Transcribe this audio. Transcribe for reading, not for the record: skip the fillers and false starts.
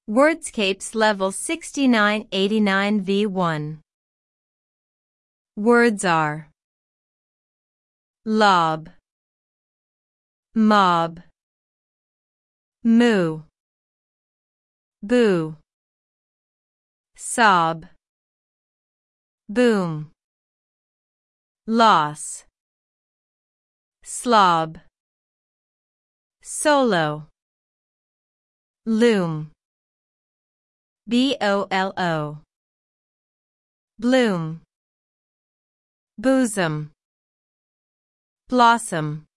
Wordscapes Level 6989 V1. Words are lob, mob, moo, boo, sob, boom, loss, slob, solo, loom, bolo, bloom, bosom, blossom.